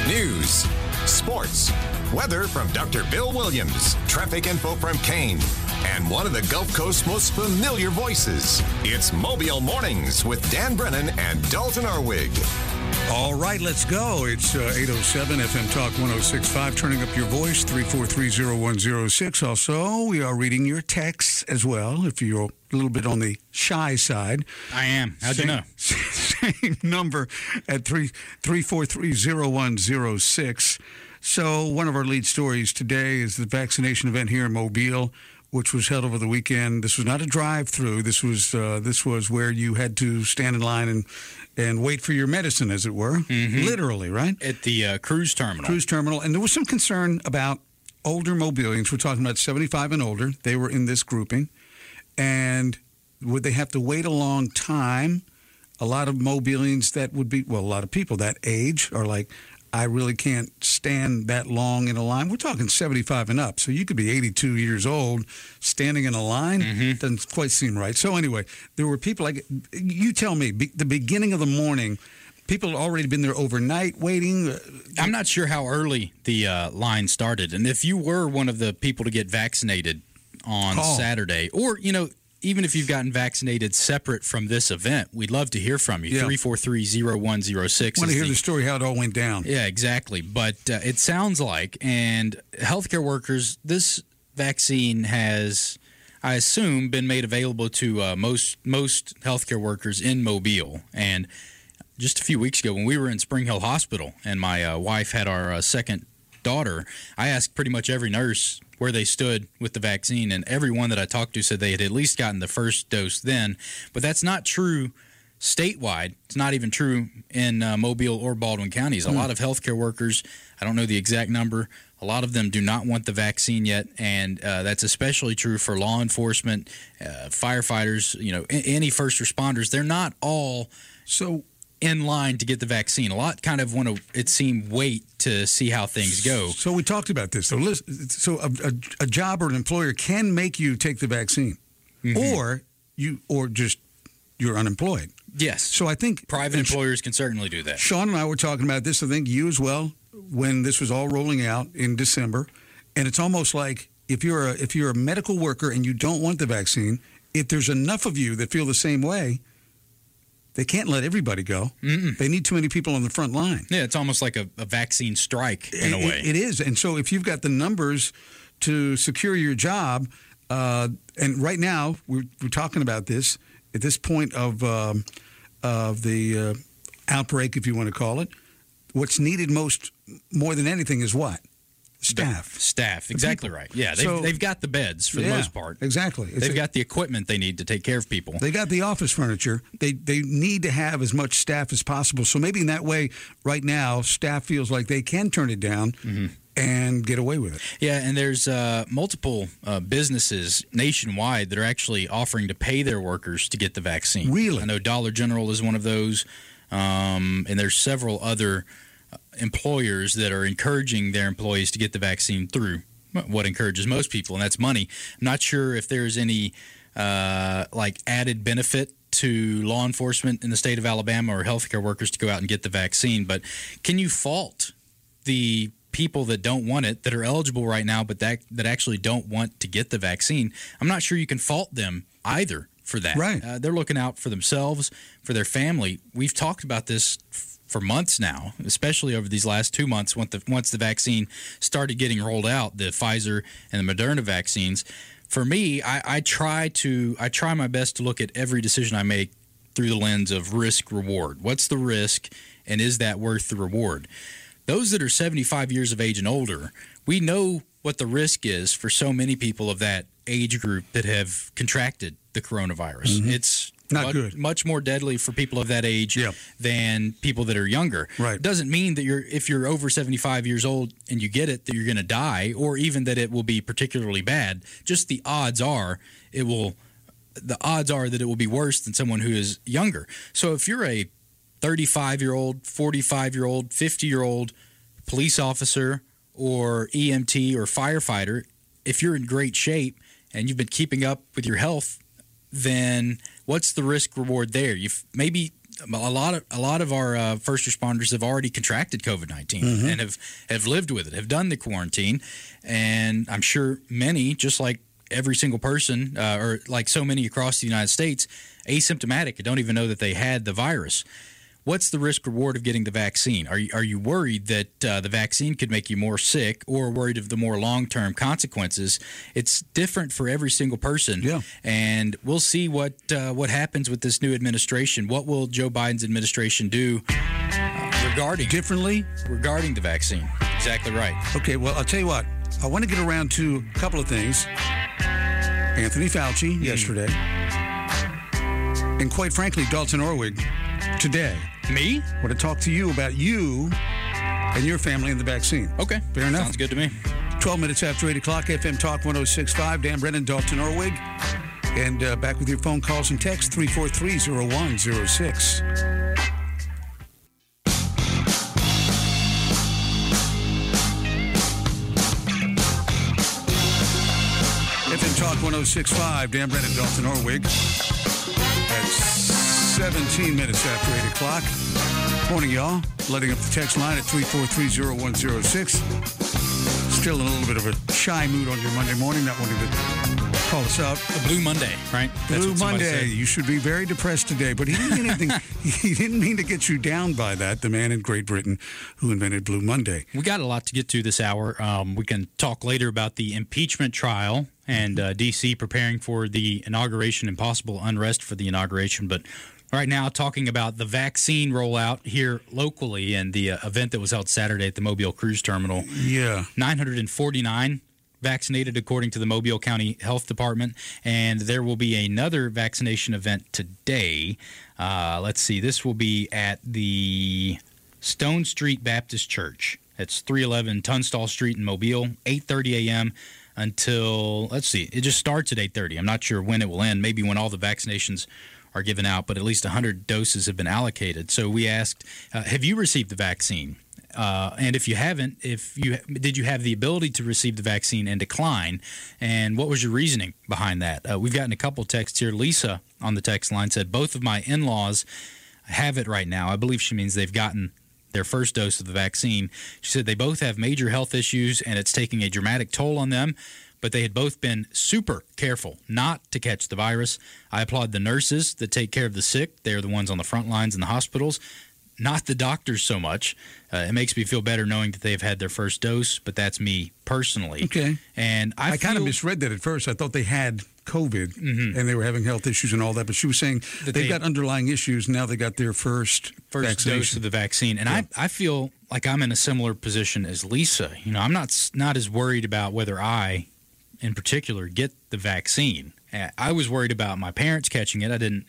News, sports, weather from Dr. Bill Williams, traffic info from Kane, and one of the Gulf Coast's most familiar voices. It's Mobile Mornings with Dan Brennan and Dalton Arwig. All right, let's go. It's 807 FM Talk 106.5. Turning up your voice, 3430106. Also, we are reading your texts as well, if you're a little bit on the shy side. I am. How'd you know? Same number at 3430106. So one of our lead stories today is the vaccination event here in Mobile, which was held over the weekend. This was not a drive-through. This was where you had to stand in line and wait for your medicine, as it were, literally, right? At the cruise terminal. And there was some concern about older Mobilians. We're talking about 75 and older. They were in this grouping. And would they have to wait a long time? A lot of Mobilians that would be, well, a lot of people that age are like, I really can't stand that long in a line. We're talking 75 and up. So you could be 82 years old standing in a line. Doesn't quite seem right. So anyway, there were people like, you tell me, the beginning of the morning, people had already been there overnight waiting. I'm not sure how early the line started. And if you were one of the people to get vaccinated on Saturday, or, even if you've gotten vaccinated separate from this event, we'd love to hear from you. Yeah. 343-0106. I want to hear the story, how it all went down. Yeah, exactly. But it sounds like, and healthcare workers, this vaccine has, I assume, been made available to most healthcare workers in Mobile. And just a few weeks ago, when we were in Spring Hill Hospital and my wife had our second daughter, I asked pretty much every nurse where they stood with the vaccine, and everyone that I talked to said they had at least gotten the first dose then. But that's not true statewide. It's not even true in Mobile or Baldwin counties. A lot of healthcare workers, I don't know the exact number, a lot of them do not want the vaccine yet, and that's especially true for law enforcement, firefighters, any first responders. They're not all in line to get the vaccine. A lot kind of want to, it seemed, wait to see how things go. So we talked about this. So a job or an employer can make you take the vaccine, or you're unemployed. Yes. So I think private employers can certainly do that. Sean and I were talking about this. I think you as well, when this was all rolling out in December, and it's almost like if you're a medical worker and you don't want the vaccine, if there's enough of you that feel the same way, they can't let everybody go. They need too many people on the front line. Yeah, it's almost like a vaccine strike in a way. It is. And so if you've got the numbers to secure your job, and right now we're talking about this, at this point of the outbreak, if you want to call it, what's needed more than anything is what? Staff. Exactly right. Yeah, they've got the beds for the most part. Exactly. They've got the equipment they need to take care of people. They got the office furniture. They need to have as much staff as possible. So maybe in that way, right now, staff feels like they can turn it down and get away with it. Yeah, and there's multiple businesses nationwide that are actually offering to pay their workers to get the vaccine. Really? I know Dollar General is one of those, and there's several other employers that are encouraging their employees to get the vaccine through what encourages most people, and that's money. I'm not sure if there's any added benefit to law enforcement in the state of Alabama or healthcare workers to go out and get the vaccine, but can you fault the people that don't want it, that are eligible right now, but that actually don't want to get the vaccine? I'm not sure you can fault them either for that. Right. They're looking out for themselves, for their family. We've talked about this for months now, especially over these last 2 months once the vaccine started getting rolled out, the Pfizer and the Moderna vaccines. For me, I try my best to look at every decision I make through the lens of risk-reward. What's the risk, and is that worth the reward? Those that are 75 years of age and older, we know what the risk is for so many people of that age group that have contracted the coronavirus. It's not good. Much more deadly for people of that age than people that are younger. Right. It doesn't mean that if you're over 75 years old and you get it, that you're going to die, or even that it will be particularly bad. Just the odds are that it will be worse than someone who is younger. So if you're a 35-year-old, 45-year-old, 50-year-old police officer or EMT or firefighter, if you're in great shape and you've been keeping up with your health, then what's the risk reward there? Maybe a lot of our first responders have already contracted COVID-19 and have lived with it, have done the quarantine, and I'm sure many, just like every single person, or like so many across the United States, asymptomatic and don't even know that they had the virus. What's the risk reward of getting the vaccine? Are you worried that the vaccine could make you more sick, or worried of the more long-term consequences? It's different for every single person. Yeah. And we'll see what happens with this new administration. What will Joe Biden's administration do regarding the vaccine? Exactly right. Okay, well, I'll tell you what. I want to get around to a couple of things. Anthony Fauci yesterday, and quite frankly, Dalton Orwig today. Me? I want to talk to you about you and your family and the vaccine. Okay. Fair enough. Sounds good to me. 12 minutes after 8 o'clock, FM Talk 106.5. Dan Brennan, Dalton Orwig. And back with your phone calls and texts, 343-0106. FM Talk 106.5. Dan Brennan, Dalton Orwig. That's 17 minutes after 8 o'clock. Morning, y'all. Letting up the text line at 343-0106. Still in a little bit of a shy mood on your Monday morning, not wanting to call us out. A Blue Monday, right? Blue Monday. You should be very depressed today, but he didn't mean anything. He didn't mean to get you down by that, the man in Great Britain who invented Blue Monday. We got a lot to get to this hour. We can talk later about the impeachment trial and D.C. preparing for the inauguration and possible unrest for the inauguration, but right now, talking about the vaccine rollout here locally and the event that was held Saturday at the Mobile Cruise Terminal. Yeah. 949 vaccinated, according to the Mobile County Health Department, and there will be another vaccination event today. Let's see. This will be at the Stone Street Baptist Church. It's 311 Tunstall Street in Mobile, 8:30 a.m. until, let's see, it just starts at 8:30. I'm not sure when it will end, maybe when all the vaccinations are given out, but at least 100 doses have been allocated. So we asked, have you received the vaccine? And if you haven't, did you have the ability to receive the vaccine and decline? And what was your reasoning behind that? We've gotten a couple texts here. Lisa on the text line said, both of my in-laws have it right now. I believe she means they've gotten their first dose of the vaccine. She said they both have major health issues, and it's taking a dramatic toll on them. But they had both been super careful not to catch the virus. I applaud the nurses that take care of the sick. They're the ones on the front lines in the hospitals, not the doctors so much. It makes me feel better knowing that they've had their first dose, but that's me personally. Okay. And I kind of misread that at first. I thought they had COVID and they were having health issues and all that, but she was saying that they've got underlying issues. Now they got their first dose of the vaccine. And yeah. I feel like I'm in a similar position as Lisa. You know, I'm not as worried about whether I in particular get the vaccine. I was worried about my parents catching it. I didn't,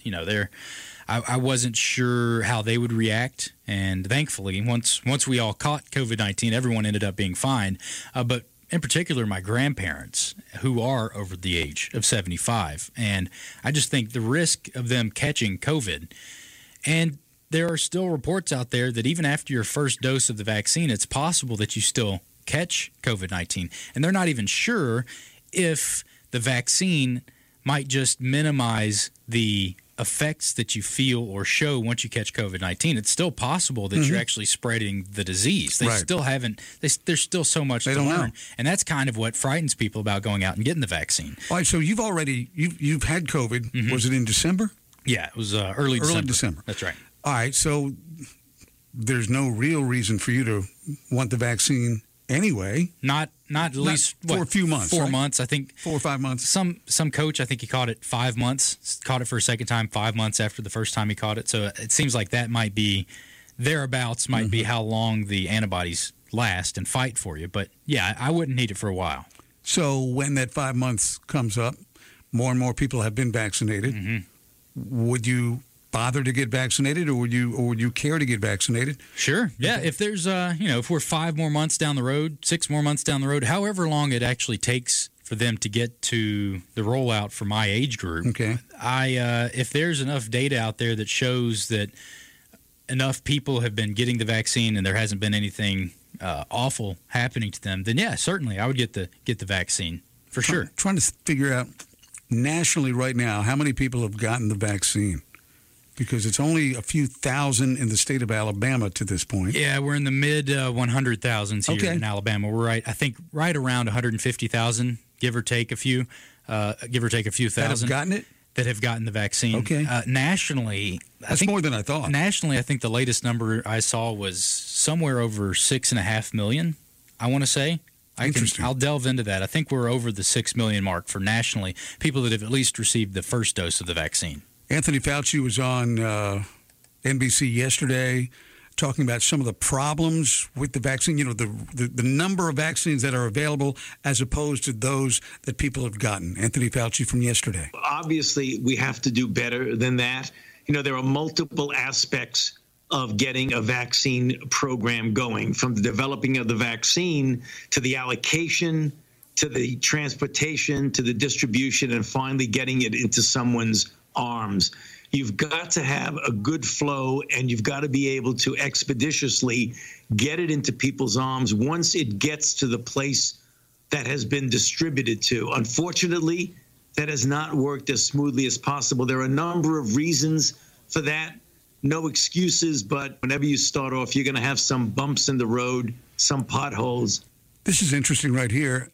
I wasn't sure how they would react. And thankfully, once we all caught COVID-19, everyone ended up being fine. But in particular, my grandparents, who are over the age of 75. And I just think the risk of them catching COVID, and there are still reports out there that even after your first dose of the vaccine, it's possible that you still catch COVID-19. And they're not even sure if the vaccine might just minimize the effects that you feel or show once you catch COVID-19. It's still possible that you're actually spreading the disease. They still haven't. There's still so much to learn, and that's kind of what frightens people about going out and getting the vaccine. All right, so you've had COVID. Was it in December? Yeah, it was early December. That's right. All right, so there's no real reason for you to want the vaccine anyway. Not at least for a few months. 4 months, I think. 4 or 5 months. Some coach, I think he caught it 5 months. Caught it for a second time 5 months after the first time he caught it. So it seems like that might be thereabouts. Might be how long the antibodies last and fight for you. But yeah, I wouldn't need it for a while. So when that 5 months comes up, more and more people have been vaccinated. Would you bother to get vaccinated, or would you care to get vaccinated? Sure. Yeah. If there's if we're 5 more months down the road, 6 more months down the road, however long it actually takes for them to get to the rollout for my age group. Okay. If there's enough data out there that shows that enough people have been getting the vaccine and there hasn't been anything awful happening to them, then yeah, certainly I would get the vaccine for sure. Trying to figure out nationally right now how many people have gotten the vaccine. Because it's only a few thousand in the state of Alabama to this point. Yeah, we're in the mid 100,000s here in Alabama. We're right around 150,000, give or take a few thousand. That have gotten it? That have gotten the vaccine. Okay. Nationally, that's more than I thought. Nationally, I think the latest number I saw was somewhere over 6.5 million, I want to say. Interesting. I'll delve into that. I think we're over the 6 million mark for nationally, people that have at least received the first dose of the vaccine. Anthony Fauci was on NBC yesterday talking about some of the problems with the vaccine, the number of vaccines that are available as opposed to those that people have gotten. Anthony Fauci from yesterday. Obviously, we have to do better than that. There are multiple aspects of getting a vaccine program going, from the developing of the vaccine to the allocation, to the transportation, to the distribution, and finally getting it into someone's arms. You've got to have a good flow, and you've got to be able to expeditiously get it into people's arms once it gets to the place that has been distributed to. Unfortunately, that has not worked as smoothly as possible. There are a number of reasons for that. No excuses, but whenever you start off, you're going to have some bumps in the road, some potholes. This is interesting right here.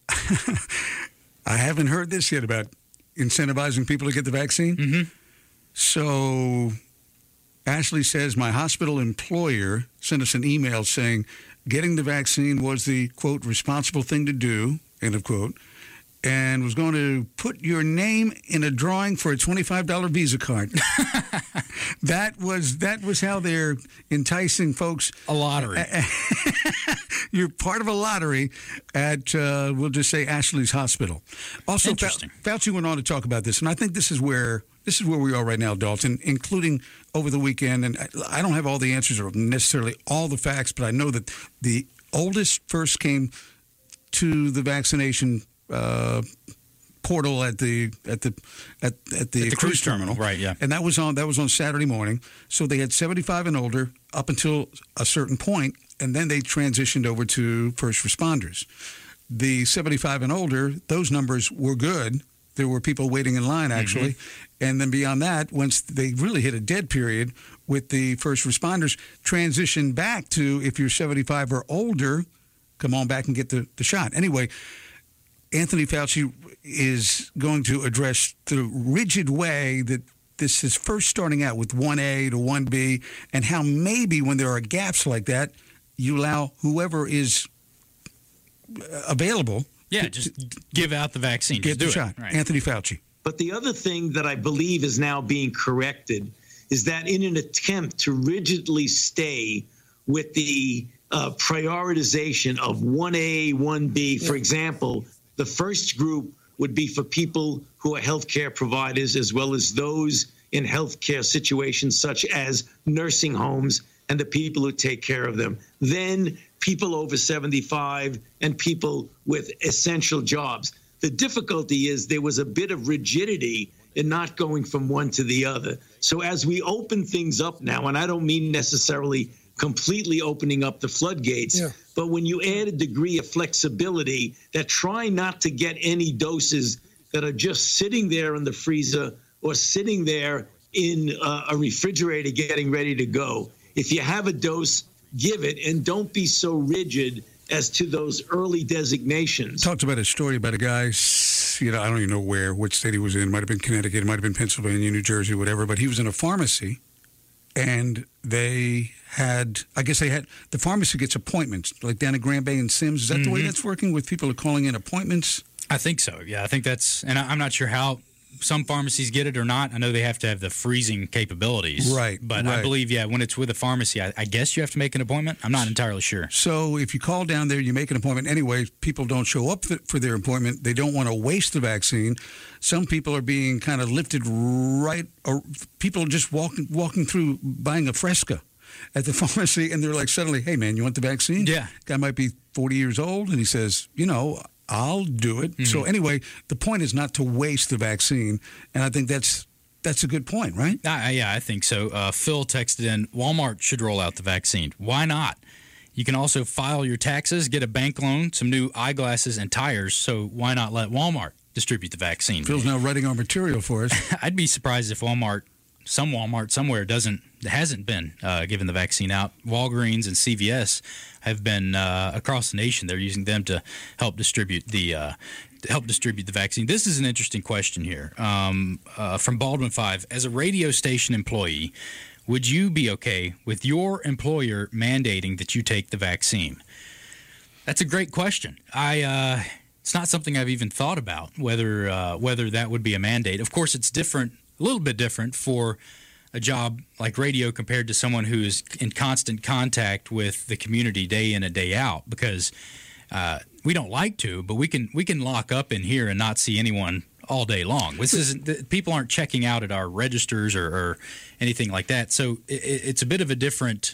I haven't heard this yet about incentivizing people to get the vaccine. Mm-hmm. So Ashley says, my hospital employer sent us an email saying getting the vaccine was the, quote, responsible thing to do, end of quote, and was going to put your name in a drawing for a $25 Visa card. That was how they're enticing folks. A lottery. You're part of a lottery at, we'll just say, Ashley's hospital. Also, Fauci went on to talk about this, and I think this is where we are right now, Dalton, including over the weekend. And I don't have all the answers or necessarily all the facts, but I know that the oldest first came to the vaccination portal at the cruise terminal, right? Yeah, and that was on Saturday morning. So they had 75 and older up until a certain point, and then they transitioned over to first responders. The 75 and older, those numbers were good. There were people waiting in line, actually. Mm-hmm. And then beyond that, once they really hit a dead period with the first responders, transition back to, if you're 75 or older, come on back and get the shot. Anyway, Anthony Fauci is going to address the rigid way that this is first starting out with 1A to 1B, and how maybe when there are gaps like that, you allow whoever is available. Yeah, just give out the vaccine. Get the shot. Right. Anthony Fauci. But the other thing that I believe is now being corrected is that in an attempt to rigidly stay with the prioritization of 1A, 1B, for example, the first group would be for people who are healthcare providers, as well as those in healthcare situations such as nursing homes and the people who take care of them. Then people over 75 and people with essential jobs. The difficulty is there was a bit of rigidity in not going from one to the other. So as we open things up now, and I don't mean necessarily completely opening up the floodgates, but when you add a degree of flexibility that try not to get any doses that are just sitting there in the freezer or sitting there in a refrigerator getting ready to go. If you have a dose, give it, and don't be so rigid as to those early designations. Talked about a story about a guy, I don't even know which state he was in. It might have been Connecticut, it might have been Pennsylvania, New Jersey, whatever, but he was in a pharmacy, and the pharmacy gets appointments, like down at Grand Bay and Sims. Is that the way that's working, with people calling in appointments? I think so, yeah. I think that's, and I'm not sure how some pharmacies get it or not. I know they have to have the freezing capabilities. Right. But I believe, when it's with a pharmacy, I guess you have to make an appointment. I'm not entirely sure. So if you call down there, you make an appointment anyway, people don't show up for their appointment. They don't want to waste the vaccine. Some people are being kind of lifted or people are just walking through buying a Fresca at the pharmacy, and they're like, suddenly, hey, man, you want the vaccine? Yeah. Guy might be 40 years old, and he says, I'll do it. Mm-hmm. So anyway, the point is not to waste the vaccine, and I think that's a good point, right? Yeah, I think so. Phil texted in, Walmart should roll out the vaccine. Why not? You can also file your taxes, get a bank loan, some new eyeglasses, and tires, so why not let Walmart distribute the vaccine? Phil's now writing our material for us. I'd be surprised if Walmart some Walmart somewhere hasn't been giving the vaccine out. Walgreens and CVS have been across the nation. They're using them to help distribute the vaccine. This is an interesting question here from Baldwin 5. As a radio station employee, would you be okay with your employer mandating that you take the vaccine? That's a great question. It's not something I've even thought about, whether that would be a mandate. Of course, it's different, a little bit different for a job like radio compared to someone who is in constant contact with the community day in and day out, because we don't like to, but we can lock up in here and not see anyone all day long. This isn't, people aren't checking out at our registers or anything like that. So it's a bit of a different,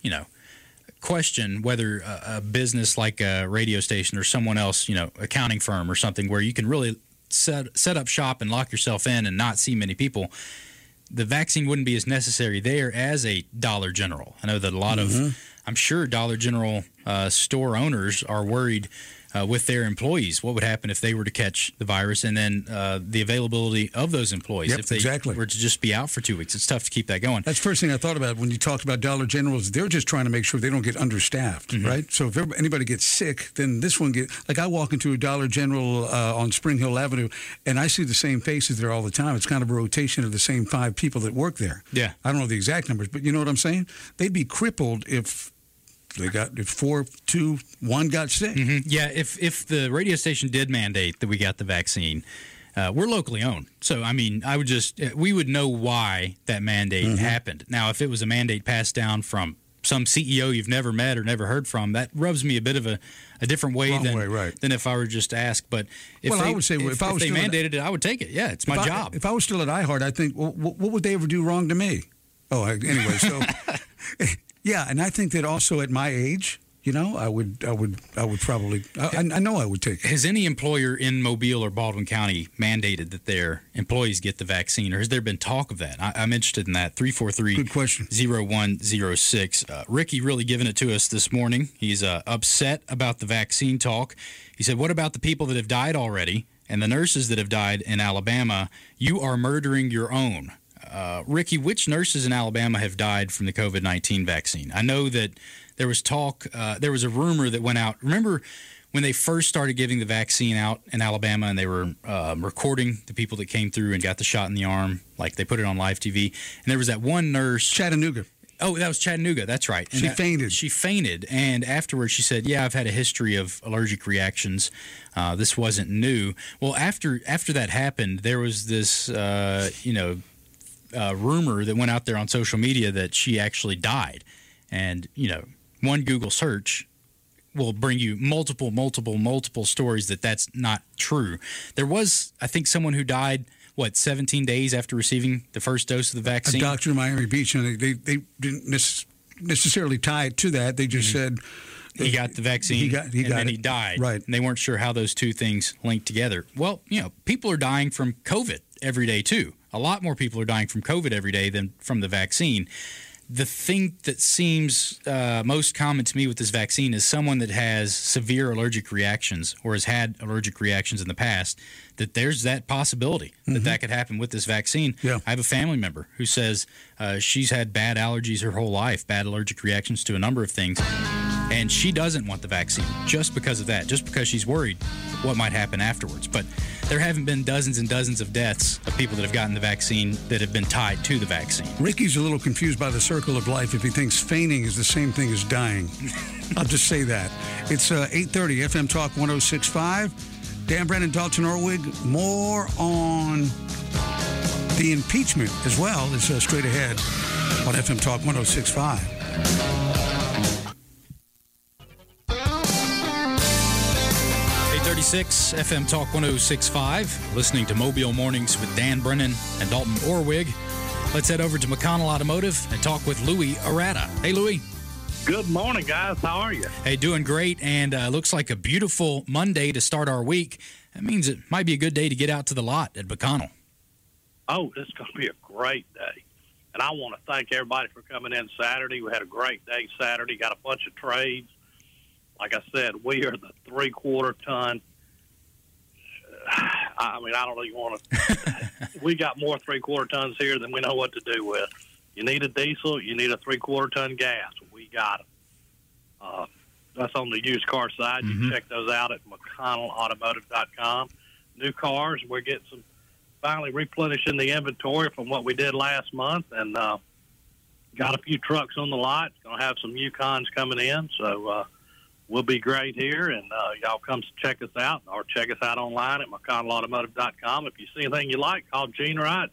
question whether a business like a radio station or someone else, accounting firm or something, where you can really set up shop and lock yourself in and not see many people. The vaccine wouldn't be as necessary there as a Dollar General. I know that a lot of, I'm sure Dollar General store owners are worried with their employees. What would happen if they were to catch the virus, and then the availability of those employees if they were to just be out for 2 weeks? It's tough to keep that going. That's the first thing I thought about when you talked about Dollar Generals. They're just trying to make sure they don't get understaffed, right? So if anybody gets sick, then this one like I walk into a Dollar General on Spring Hill Avenue, and I see the same faces there all the time. It's kind of a rotation of the same 5 people that work there. Yeah. I don't know the exact numbers, but you know what I'm saying? They'd be crippled if 4, 2, 1 got sick. Yeah, if the radio station did mandate that we got the vaccine, we're locally owned. So, I mean, we would know why that mandate happened. Now, if it was a mandate passed down from some CEO you've never met or never heard from, that rubs me a bit of a different way than if I were just asked. But if I would say if they mandated it, I would take it. Yeah, it's my job. If I was still at iHeart, I think, well, what would they ever do wrong to me? Oh, anyway, so... Yeah, and I think that also at my age, I would probably, I know I would take it. Has any employer in Mobile or Baldwin County mandated that their employees get the vaccine, or has there been talk of that? I'm interested in that. 343-0106. Ricky really giving it to us this morning. He's upset about the vaccine talk. He said, what about the people that have died already and the nurses that have died in Alabama? You are murdering your own. Ricky, which nurses in Alabama have died from the COVID-19 vaccine? I know that there was talk, there was a rumor that went out. Remember when they first started giving the vaccine out in Alabama, and they were recording the people that came through and got the shot in the arm, like they put it on live TV, and there was that one nurse. Chattanooga. Oh, that was Chattanooga. That's right. And she fainted, and afterwards she said, "Yeah, I've had a history of allergic reactions. This wasn't new." Well, after that happened, there was this, rumor that went out there on social media that she actually died. And, one Google search will bring you multiple stories that's not true. There was, I think, someone who died, 17 days after receiving the first dose of the vaccine? A doctor in Miami Beach, and they didn't necessarily tie it to that. They just said... He got the vaccine, and then he died. Right. And they weren't sure how those two things linked together. Well, people are dying from COVID every day, too. A lot more people are dying from COVID every day than from the vaccine. The thing that seems most common to me with this vaccine is someone that has severe allergic reactions or has had allergic reactions in the past, that there's that possibility that could happen with this vaccine. Yeah. I have a family member who says she's had bad allergies her whole life, bad allergic reactions to a number of things, and she doesn't want the vaccine just because of that, just because she's worried what might happen afterwards. But there haven't been dozens and dozens of deaths of people that have gotten the vaccine that have been tied to the vaccine. Ricky's a little confused by the circle of life if he thinks fainting is the same thing as dying. I'll just say that. It's 8:30, FM Talk 106.5. Dan Brennan, Dalton Orwig. More on the impeachment as well is straight ahead on FM Talk 106.5. 36 FM Talk 106.5, listening to Mobile Mornings with Dan Brennan and Dalton Orwig. Let's head over to McConnell Automotive and talk with Louis Arata. Hey, Louis. Good morning, guys. How are you? Hey, doing great, and looks like a beautiful Monday to start our week. That means it might be a good day to get out to the lot at McConnell. Oh, it's going to be a great day. And I want to thank everybody for coming in Saturday. We had a great day Saturday, got a bunch of trades. Like I said, we are the 3/4 ton. I mean, I don't even want to. We got more 3/4 tons here than we know what to do with. You need a diesel, you need a 3/4 ton gas. We got them. That's on the used car side. You can check those out at McConnellAutomotive.com. New cars, we're getting some, finally replenishing the inventory from what we did last month, and got a few trucks on the lot. Going to have some Yukons coming in, so we'll be great here, and y'all come check us out, or check us out online at McConnellAutomotive.com. If you see anything you like, call Gene or I at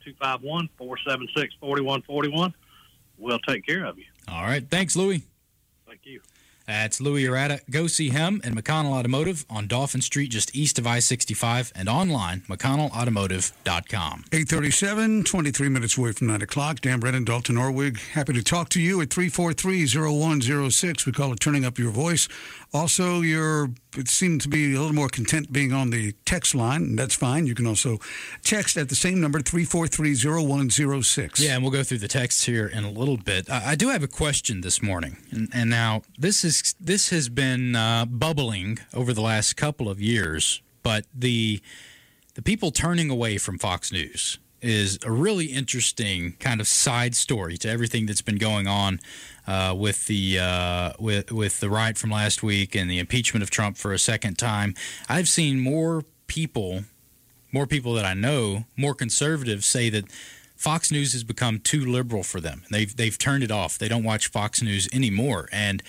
251-476-4141. We'll take care of you. All right. Thanks, Louie. Thank you. That's Louie Arata. Go see him and McConnell Automotive on Dauphin Street, just east of I-65, and online, McConnellAutomotive.com. 8:37, 23 minutes away from 9 o'clock. Dan Brennan, Dalton Orwig, happy to talk to you at 343-0106. We call it Turning Up Your Voice. Also, it seemed to be a little more content being on the text line, and that's fine. You can also text at the same number, 343-0106. Yeah, and we'll go through the texts here in a little bit. I do have a question this morning, and now this has been bubbling over the last couple of years, but the people turning away from Fox News is a really interesting kind of side story to everything that's been going on with the riot from last week and the impeachment of Trump for a second time. I've seen more people that I know, more conservatives, say that Fox News has become too liberal for them. They've turned it off. They don't watch Fox News anymore, and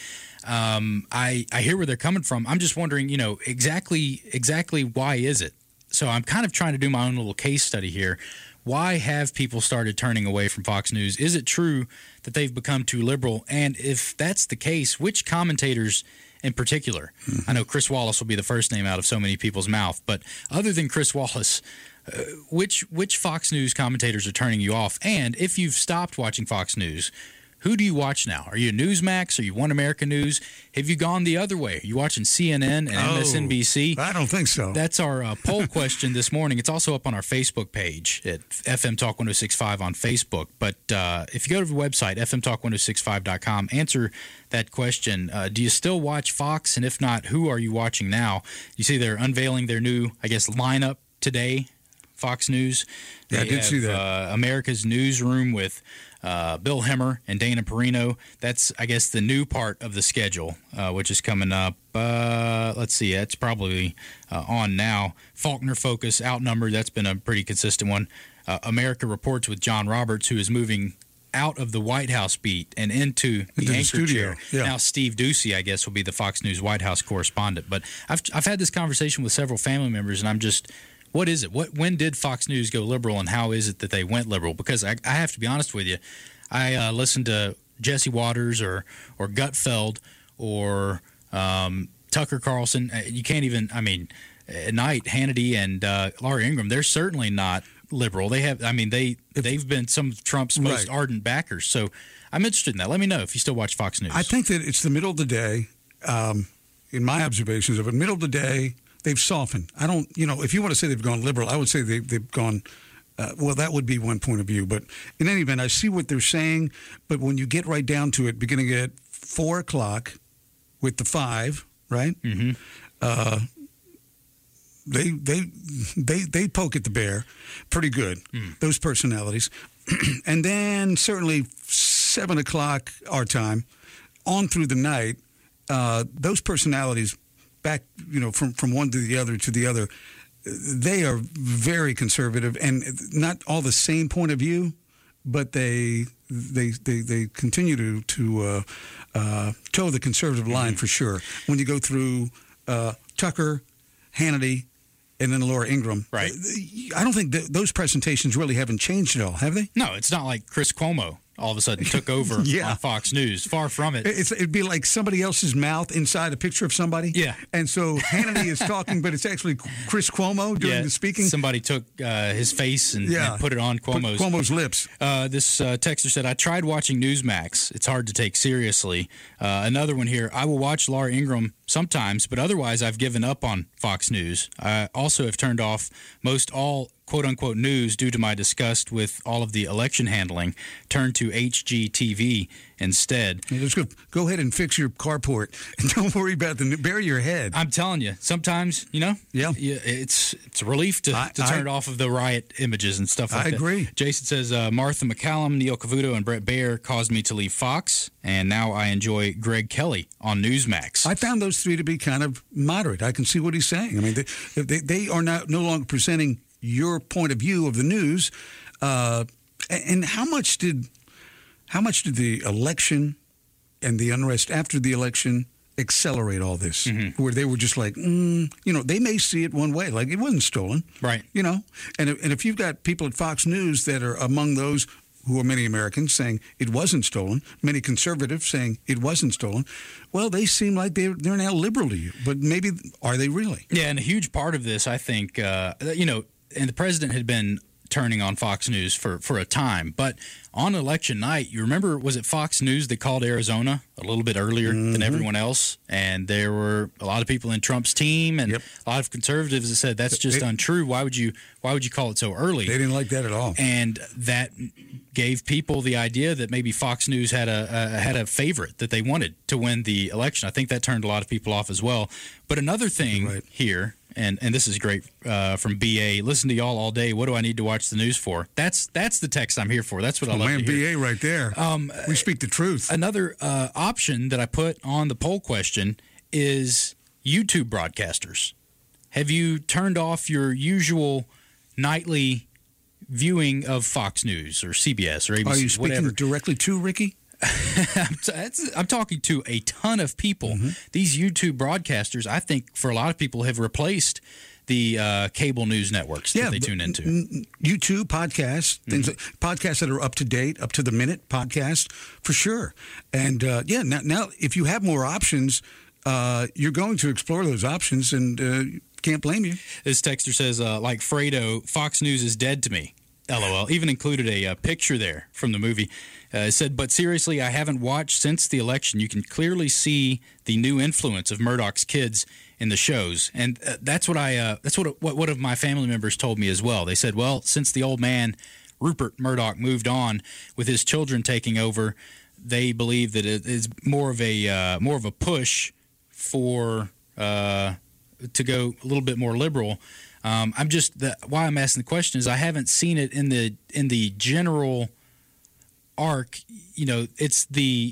I hear where they're coming from. I'm just wondering, exactly why is it? So I'm kind of trying to do my own little case study here. Why have people started turning away from Fox News? Is it true that they've become too liberal? And if that's the case, which commentators in particular? I know Chris Wallace will be the first name out of so many people's mouth, but other than Chris Wallace, which Fox News commentators are turning you off? And if you've stopped watching Fox News, who do you watch now? Are you Newsmax? Are you One America News? Have you gone the other way? Are you watching CNN and MSNBC? I don't think so. That's our poll question this morning. It's also up on our Facebook page at FM Talk 1065 on Facebook. But if you go to the website, fmtalk1065.com, answer that question. Do you still watch Fox? And if not, who are you watching now? You see they're unveiling their new, lineup today, Fox News. Yeah, I did see that. America's Newsroom with Bill Hemmer and Dana Perino. That's, I guess, the new part of the schedule, which is coming up. Let's see, it's probably on now. Faulkner Focus, Outnumbered, that's been a pretty consistent one. America Reports with John Roberts, who is moving out of the White House beat and into the anchor studio. chair. Yeah. Now Steve Ducey, I guess, will be the Fox News White House correspondent. But I've had this conversation with several family members, and I'm just, what is it? When did Fox News go liberal, and how is it that they went liberal? Because I have to be honest with you, I listened to Jesse Waters or Gutfeld or Tucker Carlson. You can't even, at night, Hannity and Laura Ingraham, they're certainly not liberal. They've been some of Trump's most ardent backers. So I'm interested in that. Let me know if you still watch Fox News. I think that it's the middle of the day, in my observations of it, middle of the day, they've softened. I don't, if you want to say they've gone liberal, I would say they've gone, that would be one point of view. But in any event, I see what they're saying. But when you get right down to it, beginning at 4 o'clock with the 5, right? Mm-hmm. They poke at the bear pretty good, those personalities. And then certainly 7 o'clock our time, on through the night, those personalities back, from one to the other, they are very conservative and not all the same point of view, but they continue to toe the conservative line for sure. When you go through Tucker, Hannity, and then Laura Ingraham, right? I don't think those presentations really haven't changed at all, have they? No, it's not like Chris Cuomo all of a sudden took over on Fox News. Far from it. It'd be like somebody else's mouth inside a picture of somebody. Yeah. And so Hannity is talking, but it's actually Chris Cuomo doing the speaking. Somebody took his face and put it on Cuomo's lips. This texter said, I tried watching Newsmax. It's hard to take seriously. Another one here, I will watch Laura Ingraham sometimes, but otherwise I've given up on Fox News. I also have turned off most all quote-unquote news due to my disgust with all of the election handling, turned to HGTV instead. Yeah, just go ahead and fix your carport. And don't worry about bury your head. I'm telling you, sometimes, Yeah. it's a relief to turn it off of the riot images and stuff like that. I agree. Jason says, Martha McCallum, Neil Cavuto, and Brett Baer caused me to leave Fox, and now I enjoy Greg Kelly on Newsmax. I found those three to be kind of moderate. I can see what he's saying. I mean, they are no longer presenting your point of view of the news. And how much did the election and the unrest after the election accelerate all this? Mm-hmm. Where they were just like, they may see it one way, like it wasn't stolen, right? And if you've got people at Fox News that are among those who are many Americans saying it wasn't stolen, many conservatives saying it wasn't stolen, well, they seem like they're now liberal to you. But maybe are they really? Yeah, and a huge part of this, I think, and the president had been turning on Fox News for a time. But on election night, you remember, was it Fox News that called Arizona a little bit earlier than everyone else? And there were a lot of people in Trump's team and a lot of conservatives that said that's just untrue. Why would you call it so early? They didn't like that at all. And that gave people the idea that maybe Fox News had a favorite that they wanted to win the election. I think that turned a lot of people off as well. But another thing here, and this is great from BA, listen to y'all all day. What do I need to watch the news for? That's the text I'm here for. That's what I love to hear. BA right there. We speak the truth. Another option that I put on the poll question is YouTube broadcasters. Have you turned off your usual nightly viewing of Fox News or CBS or ABC? Are you speaking directly to Ricky? I'm talking to a ton of people. Mm-hmm. These YouTube broadcasters, I think, for a lot of people, have replaced the cable news networks that they tune into. YouTube podcasts, things podcasts that are up to date, up to the minute podcast, for sure. And now if you have more options, you're going to explore those options, and can't blame you. This texter says, like Fredo, Fox News is dead to me. LOL. Even included a picture there from the movie. It said, but seriously, I haven't watched since the election. You can clearly see the new influence of Murdoch's kids in the shows, and that's what one of my family members told me as well. They said, well, since the old man Rupert Murdoch moved on with his children taking over, they believe that it is more of a push for to go a little bit more liberal. Why I'm asking the question is I haven't seen it in the general arc. It's the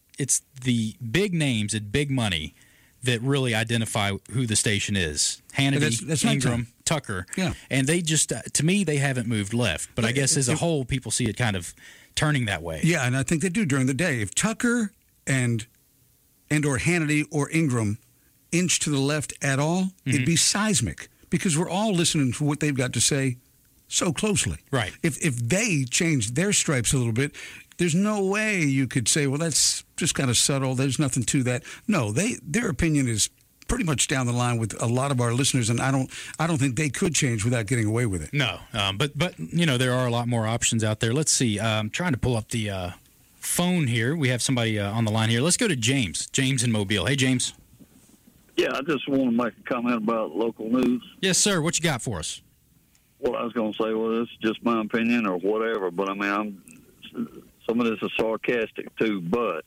big names and big money that really identify who the station is. Hannity, that's Ingram, Tucker. Yeah. And they just, to me, they haven't moved left. But I guess as a whole, people see it kind of turning that way. Yeah, and I think they do during the day. If Tucker and or Hannity or Ingram inch to the left at all, it'd be seismic. Because we're all listening to what they've got to say so closely. Right. If they change their stripes a little bit, there's no way you could say, well, that's just kind of subtle. There's nothing to that. No, their opinion is pretty much down the line with a lot of our listeners, and I don't think they could change without getting away with it. No, but there are a lot more options out there. Let's see. I'm trying to pull up the phone here. We have somebody on the line here. Let's go to James. James in Mobile. Hey, James. Yeah, I just want to make a comment about local news. Yes, sir. What you got for us? Well, I was going to say, well, this is just my opinion or whatever, but I mean, some of this is sarcastic too, but.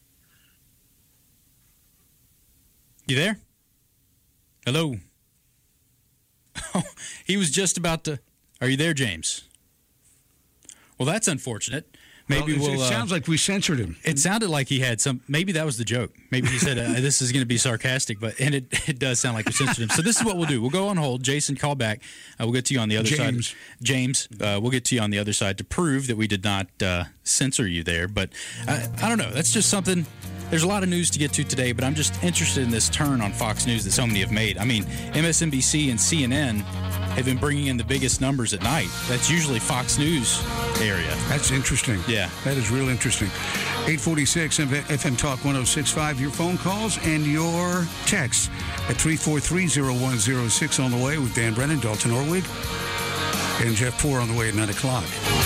You there? Hello? Oh, he was just about to. Are you there, James? Well, that's unfortunate. Maybe it sounds like we censored him. It sounded like he had some. Maybe that was the joke. Maybe he said this is going to be sarcastic, and it does sound like we censored him. So this is what we'll do. We'll go on hold. Jason, call back. We'll get to you on the other side. James, we'll get to you on the other side to prove that we did not censor you there. But I don't know. That's just something. There's a lot of news to get to today, but I'm just interested in this turn on Fox News that so many have made. I mean, MSNBC and CNN have been bringing in the biggest numbers at night. That's usually Fox News area. That's interesting. Yeah. That is real interesting. 846 FM Talk 106.5. Your phone calls and your texts at 343-0106 on the way with Dan Brennan, Dalton Orwig, and Jeff Poor on the way at 9 o'clock.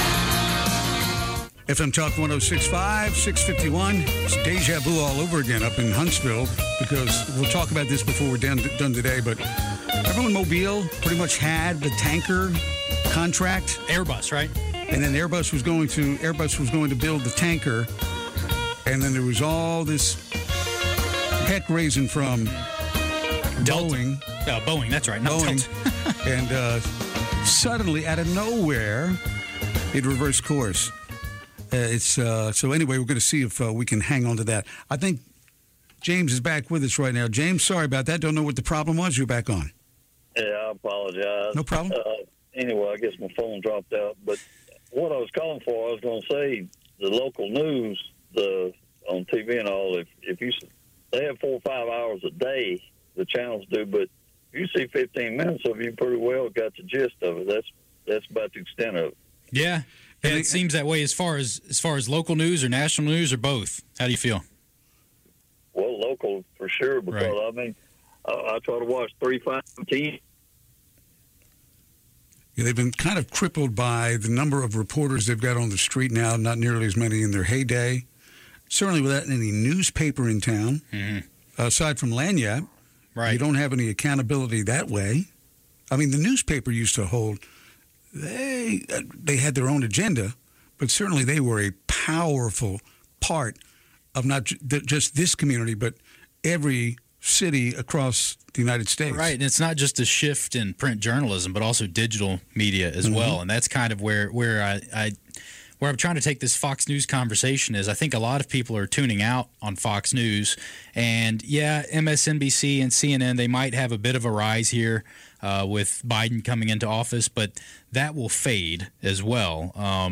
FM Talk 106.5, 651. It's deja vu all over again up in Huntsville, because we'll talk about this before we're done today, but everyone in Mobile pretty much had the tanker contract. Airbus, right? And then Airbus was going to build the tanker, and then there was all this heck raising from Delta. Boeing. Boeing, that's right. Not Boeing. Delta. And suddenly, out of nowhere, it reversed course. So anyway, we're going to see if we can hang on to that. I think James is back with us right now. James, sorry about that. Don't know what the problem was. You're back on. Yeah, I apologize. No problem. Anyway, I guess my phone dropped out. But what I was calling for, I was going to say, the local news, on TV and all, they have 4 or 5 hours a day, the channels do, but if you see 15 minutes of it, you pretty well got the gist of it. That's about the extent of it. Yeah. And it seems that way as far as local news or national news or both. How do you feel? Well, local for sure, because Right. I mean, I try to watch 3, 5, 10. Yeah, they've been kind of crippled by the number of reporters they've got on the street now, not nearly as many in their heyday. Certainly without any newspaper in town, aside from Lanyap. Right. You don't have any accountability that way. I mean, the newspaper used to hold, they had their own agenda, but certainly they were a powerful part of not just this community, but every city across the United States. Right, and it's not just a shift in print journalism, but also digital media as well. And that's kind of where I'm trying to take this Fox News conversation is I think a lot of people are tuning out on Fox News. And, yeah, MSNBC and CNN, they might have a bit of a rise here with Biden coming into office, but that will fade as well.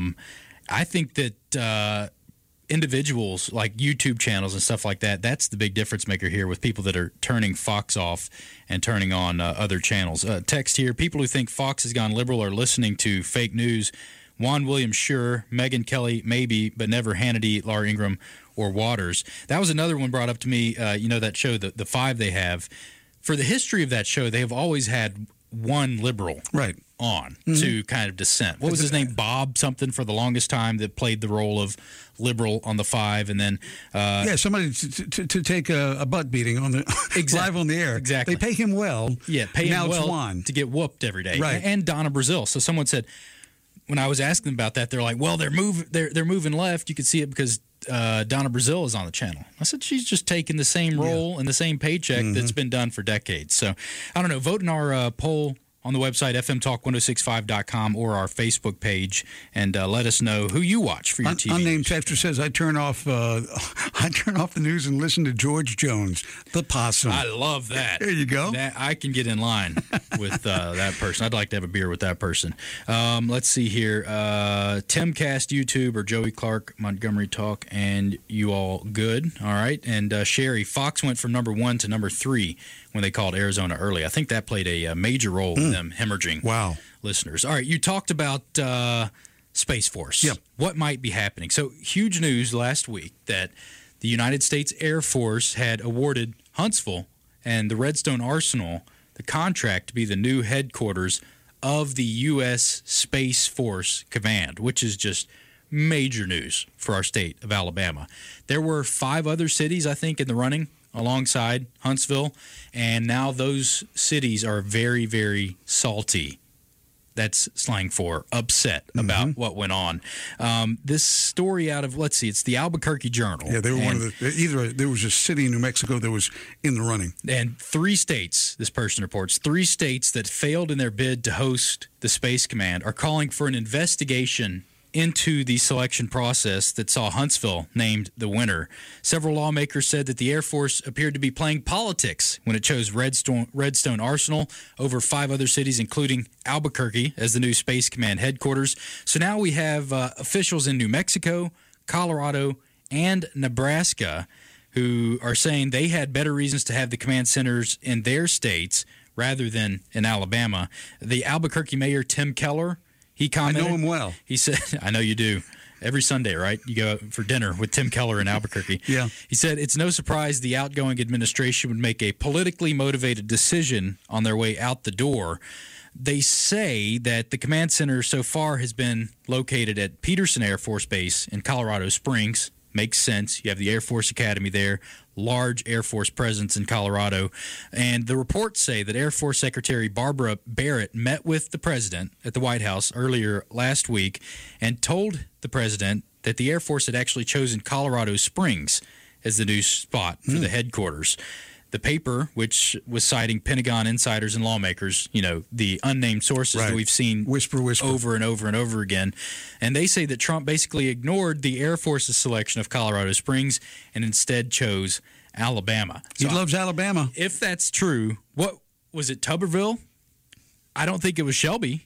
I think that individuals like YouTube channels and stuff like that, that's the big difference maker here with people that are turning Fox off and turning on other channels. Text here, people who think Fox has gone liberal are listening to fake news. Juan Williams, sure. Megyn Kelly, maybe, but never Hannity, Laura Ingraham, or Waters. That was another one brought up to me, that show, the 5 they have. For the history of that show, they have always had one liberal on to kind of dissent. What was his name? Bob something for the longest time that played the role of liberal on the 5, and then somebody to take a butt beating on the live on the air. Exactly. They pay him well. Yeah, pay him well Juan. to get whooped every day. Right. And Donna Brazile. So someone said when I was asking them about that, they're like, "Well, they're moving left. You can see it because Donna Brazile is on the channel." I said, she's just taking the same role and the same paycheck that's been done for decades. So, I don't know. Vote in our poll on the website, fmtalk1065.com, or our Facebook page, and let us know who you watch for your TV. Unnamed texter says, I turn off the news and listen to George Jones, the possum. I love that. There you go. I can get in line with that person. I'd like to have a beer with that person. Let's see here. Timcast YouTube or Joey Clark, Montgomery Talk, and you all good. All right. And Sherry, Fox went from number 1 to number 3 when they called Arizona early. I think that played a major role in them hemorrhaging listeners. All right, you talked about Space Force. Yep. What might be happening? So, huge news last week that the United States Air Force had awarded Huntsville and the Redstone Arsenal the contract to be the new headquarters of the U.S. Space Force Command, which is just major news for our state of Alabama. There were 5 other cities, I think, in the running alongside Huntsville, and now those cities are very, very salty. That's slang for upset about what went on. This story out of, let's see, it's the Albuquerque Journal. Yeah, they were one of the, there was a city in New Mexico that was in the running. And 3 states, this person reports, 3 states that failed in their bid to host the Space Command are calling for an investigation into the selection process that saw Huntsville named the winner. Several lawmakers said that the Air Force appeared to be playing politics when it chose Redstone Arsenal over 5 other cities, including Albuquerque, as the new Space Command headquarters. So now we have officials in New Mexico, Colorado, and Nebraska who are saying they had better reasons to have the command centers in their states rather than in Alabama. The Albuquerque mayor, Tim Keller, he commented. I know him well. He said, I know you do. Every Sunday, right? You go for dinner with Tim Keller in Albuquerque. Yeah. He said, it's no surprise the outgoing administration would make a politically motivated decision on their way out the door. They say that the command center so far has been located at Peterson Air Force Base in Colorado Springs, Makes sense. You have the Air Force Academy there, large Air Force presence in Colorado. And the reports say that Air Force Secretary Barbara Barrett met with the president at the White House earlier last week and told the president that the Air Force had actually chosen Colorado Springs as the new spot for the headquarters. The paper, which was citing Pentagon insiders and lawmakers, the unnamed sources that we've seen whisper over and over and over again, and they say that Trump basically ignored the Air Force's selection of Colorado Springs and instead chose Alabama. He loves Alabama. If that's true, what was it, Tuberville? I don't think it was Shelby.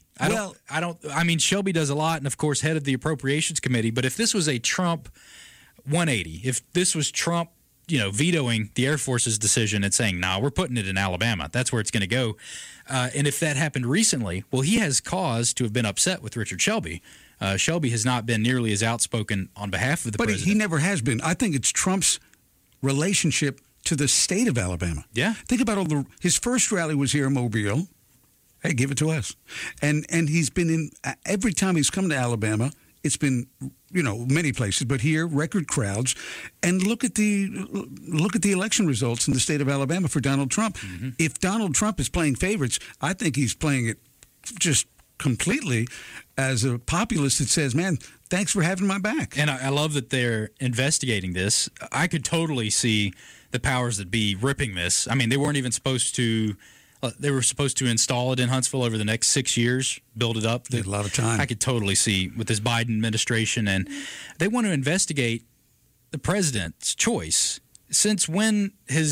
I mean, Shelby does a lot, and of course, head of the Appropriations Committee. But if this was a Trump 180, if this was Trump, vetoing the Air Force's decision and saying, "No, we're putting it in Alabama. That's where it's going to go." And if that happened recently, well, he has cause to have been upset with Richard Shelby. Shelby has not been nearly as outspoken on behalf of the president. But he never has been. I think it's Trump's relationship to the state of Alabama. Yeah. Think about his first rally was here in Mobile. Hey, give it to us. And he's been in every time he's come to Alabama. It's been, many places, but here, record crowds. And look at the election results in the state of Alabama for Donald Trump. Mm-hmm. If Donald Trump is playing favorites, I think he's playing it just completely as a populist that says, man, thanks for having my back. And I love that they're investigating this. I could totally see the powers that be ripping this. I mean, they weren't even supposed to... They were supposed to install it in Huntsville over the next 6 years, build it up. A lot of time. I could totally see with this Biden administration, and they want to investigate the president's choice. Since when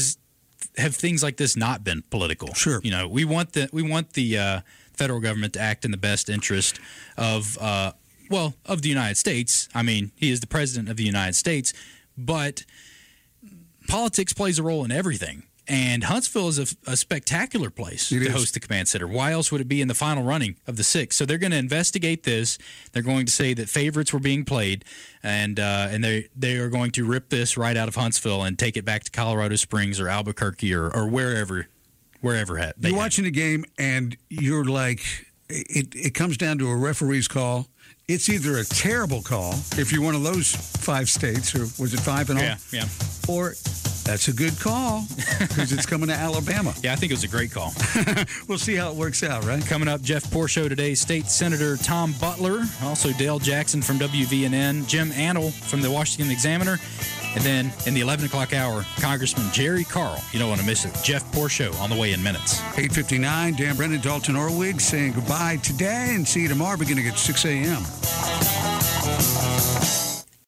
have things like this not been political? Sure. We want the federal government to act in the best interest of the United States. I mean, he is the president of the United States, but politics plays a role in everything. And Huntsville is a spectacular place to host the command center. Why else would it be in the final running of the six? So they're going to investigate this. They're going to say that favorites were being played, and they are going to rip this right out of Huntsville and take it back to Colorado Springs or Albuquerque or wherever. You're watching the game, and you're like, it comes down to a referee's call. It's either a terrible call if you're one of those 5 states, or was it 5 and all? Yeah. Or that's a good call because it's coming to Alabama. Yeah, I think it was a great call. We'll see how it works out, right? Coming up, Jeff Porshow today, State Senator Tom Butler, also Dale Jackson from WVNN, Jim Annell from the Washington Examiner, and then in the 11 o'clock hour, Congressman Jerry Carl. You don't want to miss it. Jeff Porshow on the way in minutes. 8:59, Dan Brennan, Dalton Orwig saying goodbye today and see you tomorrow beginning at 6 a.m.